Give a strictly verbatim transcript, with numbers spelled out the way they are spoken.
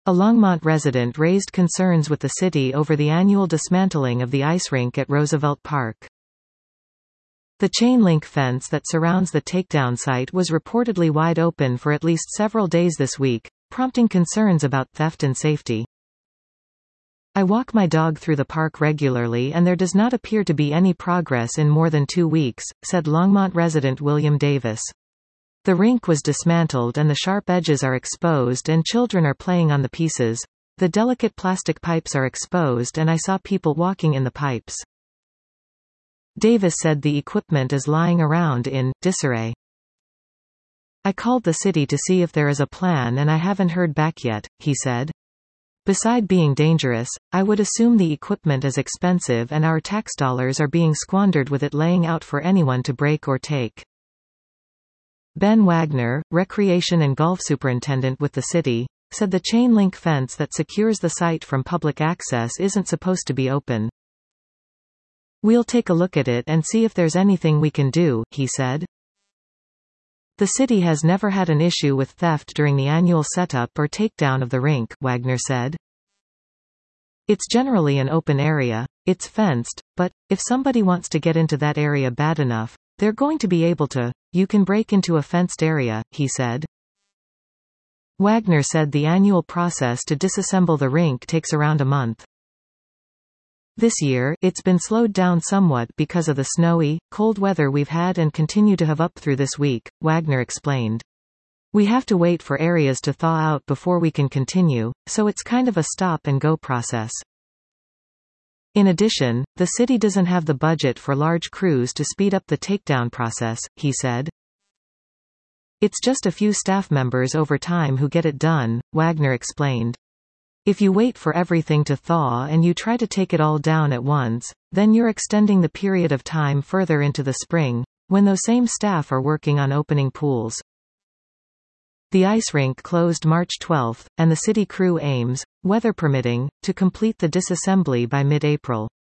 A Longmont resident raised concerns with the city over the annual dismantling of the ice rink at Roosevelt Park. The chain-link fence that surrounds the takedown site was reportedly wide open for at least several days this week, prompting concerns about theft and safety. I walk my dog through the park regularly and there does not appear to be any progress in more than two weeks, said Longmont resident William Davis. The rink was dismantled and the sharp edges are exposed and children are playing on the pieces. The delicate plastic pipes are exposed and I saw people walking in the pipes. Davis said the equipment is lying around in disarray. I called the city to see if there is a plan and I haven't heard back yet, he said. Beside being dangerous, I would assume the equipment is expensive and our tax dollars are being squandered with it laying out for anyone to break or take. Ben Wagner, Recreation and Golf Superintendent with the city, said the chain-link fence that secures the site from public access isn't supposed to be open. We'll take a look at it and see if there's anything we can do, he said. The city has never had an issue with theft during the annual setup or takedown of the rink, Wagner said. It's generally an open area. It's fenced, but, if somebody wants to get into that area bad enough, they're going to be able to. You can break into a fenced area, he said. Wagner said the annual process to disassemble the rink takes around a month. This year, it's been slowed down somewhat because of the snowy, cold weather we've had and continue to have up through this week, Wagner explained. We have to wait for areas to thaw out before we can continue, so it's kind of a stop-and-go process. In addition, the city doesn't have the budget for large crews to speed up the takedown process, he said. It's just a few staff members over time who get it done, Wagner explained. If you wait for everything to thaw and you try to take it all down at once, then you're extending the period of time further into the spring, when those same staff are working on opening pools. The ice rink closed March twelfth, and the city crew aims, weather permitting, to complete the disassembly by mid-April.